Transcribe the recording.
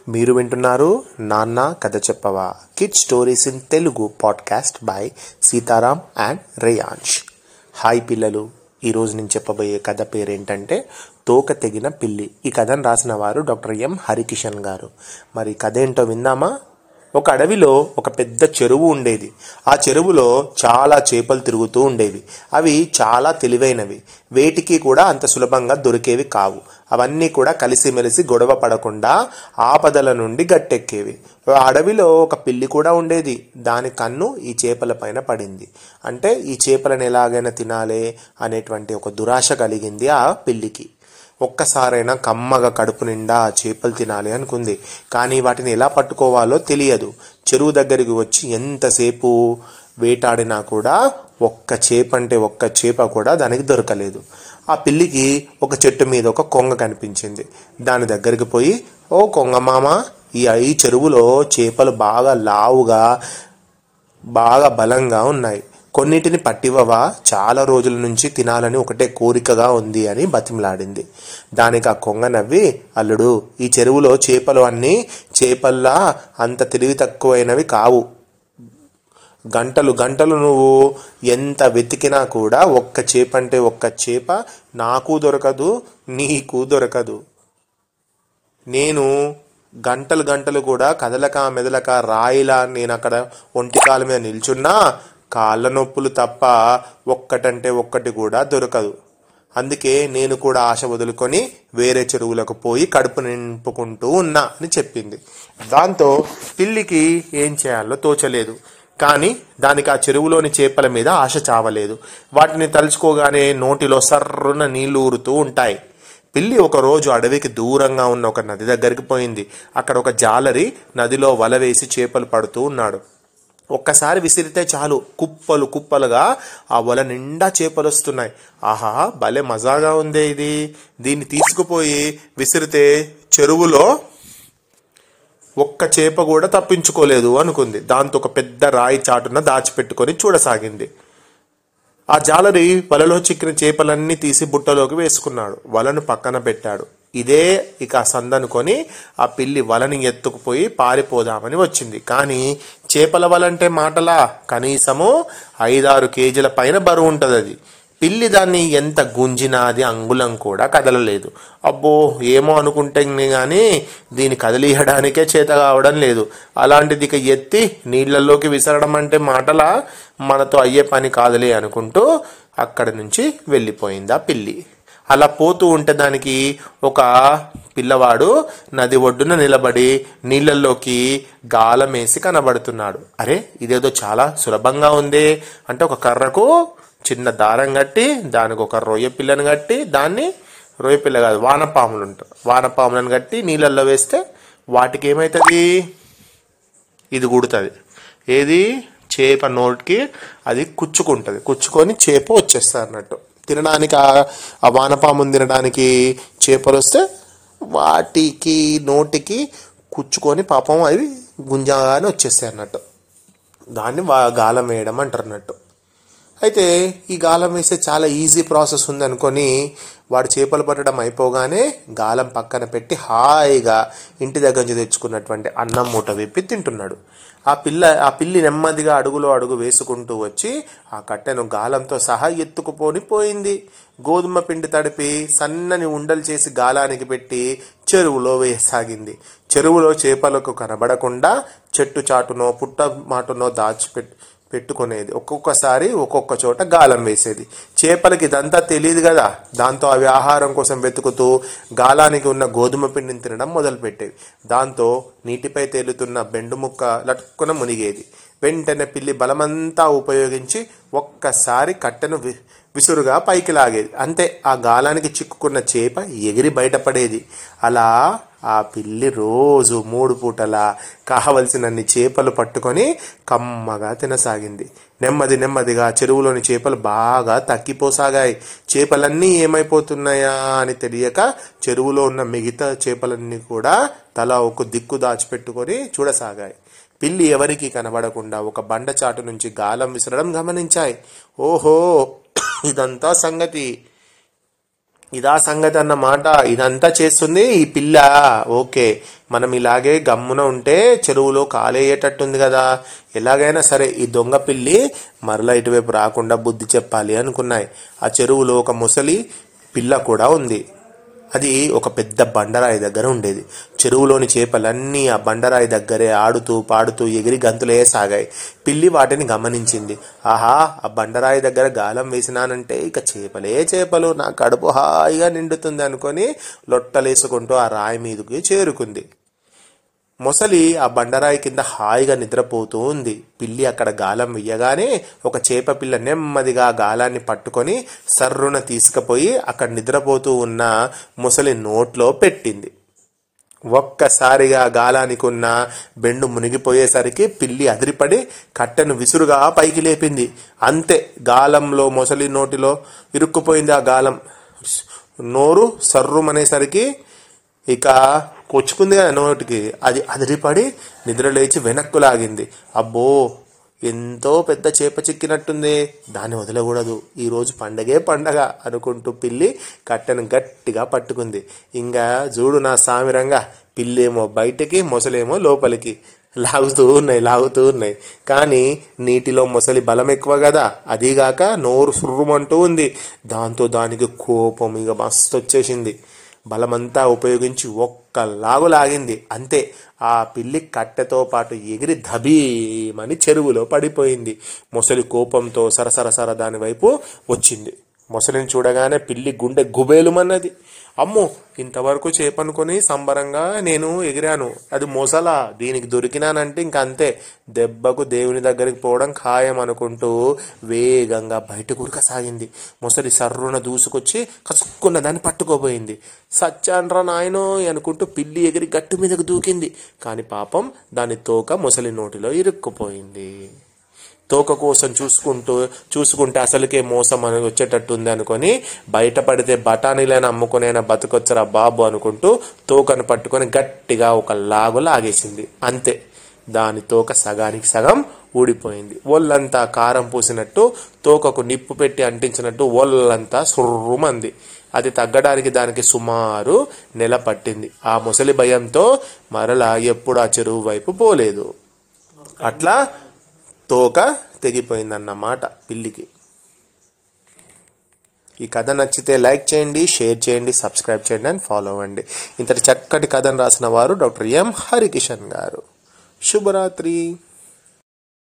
మీరు వింటున్నారు నాన్న కథ చెప్పవా kid stories in Telugu podcast by Sitaram and Reyansh. Hi పిల్లలు, ఈరోజు నేను చెప్పబోయే కథ పేరేంటంటే తోక తెగిన పిల్లి. ఈ కథను రాసిన వారు డాక్టర్ ఎం హరికిషన్ గారు. మరి కథ ఏంటో విందామా? ఒక అడవిలో ఒక పెద్ద చెరువు ఉండేది. ఆ చెరువులో చాలా చేపలు తిరుగుతూ ఉండేవి. అవి చాలా తెలివైనవి, వేటికి కూడా అంత సులభంగా దొరికేవి కావు. అవన్నీ కూడా కలిసిమెలిసి గొడవ పడకుండా ఆపదల నుండి గట్టెక్కేవి. ఆ అడవిలో ఒక పిల్లి కూడా ఉండేది. దాని కన్ను ఈ చేపల పైన పడింది. అంటే ఈ చేపలను ఎలాగైనా తినాలే అనేటువంటి ఒక దురాశ కలిగింది ఆ పిల్లికి. ఒక్కసారైనా కమ్మగా కడుపు నిండా చేపలు తినాలి అనుకుంది. కానీ వాటిని ఎలా పట్టుకోవాలో తెలియదు. చెరువు దగ్గరికి వచ్చి ఎంతసేపు వేటాడినా కూడా ఒక్క చేప కూడా దానికి దొరకలేదు. ఆ పిల్లికి ఒక చెట్టు మీద ఒక కొంగ కనిపించింది. దాని దగ్గరికి పోయి, ఓ కొంగ మామ, ఈ చెరువులో చేపలు బాగా లావుగా బాగా బలంగా ఉన్నాయి, కొన్నిటిని పట్టివవా, చాలా రోజుల నుంచి తినాలని ఒకటే కోరికగా ఉంది అని బతిమలాడింది. దానికి ఆ కొంగ నవ్వి, అల్లుడు, ఈ చెరువులో చేపలు అన్నీ చేపల్లా అంత తెలివి తక్కువైనవి కావు. గంటలు నువ్వు ఎంత వెతికినా కూడా ఒక్క చేప నాకు దొరకదు, నీకు దొరకదు. నేను గంటలు కూడా కదలక మెదలక రాయిలా నేను అక్కడ ఒంటికాల మీద నిల్చున్నా కాళ్ళ నొప్పులు తప్ప ఒక్కటి కూడా దొరకదు. అందుకే నేను కూడా ఆశ వదులుకొని వేరే చెరువులకు పోయి కడుపు నింపుకుంటూ ఉన్నా అని చెప్పింది. దాంతో పిల్లికి ఏం చేయాలో తోచలేదు. కానీ దానికి ఆ చెరువులోని చేపల మీద ఆశ చావలేదు. వాటిని తలుచుకోగానే నోటిలో సర్రున నీళ్లు ఊరుతూ ఉంటాయి. పిల్లి ఒకరోజు అడవికి దూరంగా ఉన్న ఒక నది దగ్గరికి పోయింది. అక్కడ ఒక జాలరి నదిలో వల వేసి చేపలు పడుతూ ఉన్నాడు. ఒక్కసారి విసిరితే చాలు కుప్పలుగా ఆ వల నిండా చేపలు వస్తున్నాయి. ఆహా, భలే మజాగా ఉందే ఇది. దీన్ని తీసుకుపోయి విసిరితే చెరువులో ఒక్క చేప కూడా తప్పించుకోలేదు అనుకుంది. దాంతో ఒక పెద్ద రాయి చాటున దాచిపెట్టుకొని చూడసాగింది. ఆ జాలరి వలలో చిక్కిన చేపలన్నీ తీసి బుట్టలోకి వేసుకున్నాడు. వలను పక్కన పెట్టాడు. ఇదే ఇక సందనుకొని ఆ పిల్లి వలని ఎత్తుకుపోయి పారిపోదామని వచ్చింది. కానీ చేపల వలంటే మాటలా, కనీసము 5-6 కేజీల పైన బరువు ఉంటుంది అది. పిల్లి దాన్ని ఎంత గుంజినా అది అంగుళం కూడా కదలలేదు. అబ్బో, ఏమో అనుకుంటే కానీ దీన్ని కదిలియడానికే చేత కావడం లేదు. అలాంటిది ఇక ఎత్తి నీళ్లలోకి విసరడం అంటే మాటలా, మనతో అయ్యే పని కాదులే అనుకుంటూ అక్కడి నుంచి వెళ్ళిపోయింది ఆ పిల్లి. అలా పోతూ ఉంటే దానికి ఒక పిల్లవాడు నది ఒడ్డున నిలబడి నీళ్ళల్లోకి గాలం వేసి కనబడుతున్నాడు. అరే, ఇదేదో చాలా సులభంగా ఉంది అంటే ఒక కర్రకు చిన్న దారం కట్టి దానికి ఒక రొయ్య పిల్లను కట్టి, దాన్ని రొయ్య పిల్ల కాదు, వానపాములు ఉంటాయి, వానపాములను కట్టి నీళ్ళల్లో వేస్తే వాటికి ఏమవుతుంది, ఇది కుడుతుంది. ఏది, చేప నోటికి అది కుచ్చుకొని చేప వచ్చేస్తుంది అన్నట్టు. తినడానికి ఆ వానపామును తినడానికి చేపలు వస్తే వాటికి నోటికి కుచ్చుకొని పాపం అవి గుంజాగానే వచ్చేస్తాయి అన్నట్టు. దాన్ని గాలం వేయడం అంటారు అన్నట్టు. అయితే ఈ గాలం వేస్తే చాలా ఈజీ ప్రాసెస్ ఉంది అనుకొని వాడు చేపలు పట్టడం అయిపోగానే గాలం పక్కన పెట్టి హాయిగా ఇంటి దగ్గర నుంచి తెచ్చుకున్నటువంటి అన్నం మూట విప్పి తింటున్నాడు. ఆ పిల్లి నెమ్మదిగా అడుగులో అడుగు వేసుకుంటూ వచ్చి ఆ కట్టెను గాలంతో సహా పోయింది. గోధుమ పిండి తడిపి సన్నని ఉండలు చేసి గాలానికి పెట్టి చెరువులో వేయసాగింది. చెరువులో చేపలకు కనబడకుండా చెట్టు చాటునో పుట్ట మాటునో పెట్టుకునేది. ఒక్కొక్కసారి ఒక్కొక్క చోట గాలం వేసేది. చేపలకి ఇదంతా తెలియదు కదా. దాంతో అవి ఆహారం కోసం వెతుకుతూ గాలానికి ఉన్న గోధుమ పిండిని తినడం మొదలుపెట్టేవి. దాంతో నీటిపై తేలుతున్న బెండు ముక్క లట్టుకున మునిగేది. వెంటనే పిల్లి బలమంతా ఉపయోగించి ఒక్కసారి కట్టెను విసురుగా పైకి లాగేది. అంతే, ఆ గాలానికి చిక్కుకున్న చేప ఎగిరి బయటపడేది. అలా ఆ పిల్లి రోజు 3 పూటలా కావలసినన్ని చేపలు పట్టుకొని కమ్మగా తినసాగింది. నెమ్మదిగా చెరువులోని చేపలు బాగా తగ్గిపోసాగాయి. చేపలన్నీ ఏమైపోతున్నాయా అని తెలియక చెరువులో ఉన్న మిగతా చేపలన్నీ కూడా తల ఒక దిక్కు దాచిపెట్టుకొని చూడసాగాయి. పిల్లి ఎవరికీ కనబడకుండా ఒక బండ చాటు నుంచి గాలం విసరడం గమనించాయి. ఓహో, ఇదంతా సంగతి ఇదా సంగతి అన్నమాట. ఇదంతా చేస్తుంది ఈ పిల్ల. ఓకే, మనం ఇలాగే గమ్మున ఉంటే చెరువులో కాలేయేటట్టుంది కదా, ఎలాగైనా సరే ఈ దొంగ పిల్లి మరలా ఇటువైపు రాకుండా బుద్ధి చెప్పాలి అనుకున్నాయి. ఆ చెరువులో ఒక ముసలి పిల్ల కూడా ఉంది. అది ఒక పెద్ద బండరాయి దగ్గర ఉండేది. చెరువులోని చేపలన్నీ ఆ బండరాయి దగ్గరే ఆడుతూ పాడుతూ ఎగిరి గంతులేసాగాయి. పిల్లి వాటిని గమనించింది. ఆహా, ఆ బండరాయి దగ్గర గాలం వేసినానంటే ఇక చేపలే చేపలు, నా కడుపు హాయిగా నిండుతుంది అనుకొని లొట్టలేసుకుంటూ ఆ రాయి మీదకి చేరుకుంది. మొసలి ఆ బండరాయి కింద హాయిగా నిద్రపోతూ ఉంది. పిల్లి అక్కడ గాలం వెయ్యగానే ఒక చేప పిల్ల నెమ్మదిగా ఆ గాలాన్ని పట్టుకొని సర్రున తీసుకుపోయి అక్కడ నిద్రపోతూ ఉన్న మొసలి నోట్లో పెట్టింది. ఒక్కసారిగా గాలానికి ఉన్న బెండు మునిగిపోయేసరికి పిల్లి అదిరిపడి కట్టెను విసురుగా పైకి లేపింది. అంతే, గాలంలో మొసలి నోటిలో ఇరుక్కుపోయింది ఆ గాలం. నోరు సర్రుమనేసరికి ఇక కొచ్చుకుంది కదా నోటికి, అది అదిరిపడి నిద్రలేచి వెనక్కు లాగింది. అబ్బో, ఎంతో పెద్ద చేప చిక్కినట్టుంది, దాన్ని వదలకూడదు, ఈరోజు పండగే పండగ అనుకుంటూ పిల్లి కట్టెను గట్టిగా పట్టుకుంది. ఇంకా చూడు నా సామిరంగా, పిల్లేమో బయటికి మొసలేమో లోపలికి లాగుతూ ఉన్నాయి. కానీ నీటిలో మొసలి బలం ఎక్కువ కదా, అదీగాక నోరు సుర్రుమంటూ ఉంది. దాంతో దానికి కోపం ఇక మస్తు వచ్చేసింది. బలమంతా ఉపయోగించి ఒక్కలాగు లాగింది. అంతే, ఆ పిల్లి కట్టెతో పాటు ఎగిరి ధబీమని చెరువులో పడిపోయింది. మొసలి కోపంతో సరసర దాని వైపు వచ్చింది. మొసలిని చూడగానే పిల్లి గుండె గుబేలుమన్నది. అమ్మో, ఇంతవరకు చేపనుకొని సంబరంగా నేను ఎగిరాను, అది మొసలా, దీనికి దొరికినానంటే ఇంక అంతే, దెబ్బకు దేవుని దగ్గరికి పోవడం ఖాయం అనుకుంటూ వేగంగా బయటకు ఉరకసాగింది. మొసలి సర్రున దూసుకొచ్చి కసుక్కున్న దాన్ని పట్టుకోబోయింది. సచ్చాన్రా నాయనో అనుకుంటూ పిల్లి ఎగిరి గట్టు మీదకు దూకింది. కానీ పాపం దాని తోక మొసలి నోటిలో ఇరుక్కుపోయింది. తోక కోసం చూసుకుంటే అసలుకే మోసం అని వచ్చేటట్టుంది అనుకొని బయటపడితే బఠానీలైనా అమ్ముకునైనా బతుకొచ్చరా బాబు అనుకుంటూ తోకను పట్టుకొని గట్టిగా ఒక లాగు లాగేసింది. అంతే, దాని తోక సగానికి సగం ఊడిపోయింది. ఒళ్ళంతా కారం పూసినట్టు, తోకకు నిప్పు పెట్టి అంటించినట్టు ఒళ్ళంతా సుర్రుమంది. అది తగ్గడానికి దానికి సుమారు నెల పట్టింది. ఆ ముసలి భయంతో మరలా ఎప్పుడు ఆ చెరువు వైపు పోలేదు. అట్లా తోక తెగిపోయిందన్నమాట పిల్లికి. ఈ కథ నచ్చితే లైక్ చేయండి, షేర్ చేయండి, సబ్స్క్రైబ్ చేయండి అండ్ ఫాలో అవ్వండి. ఇంతటి చక్కటి కథను రాసిన వారు డాక్టర్ ఎం హరికిషన్ గారు. శుభరాత్రి.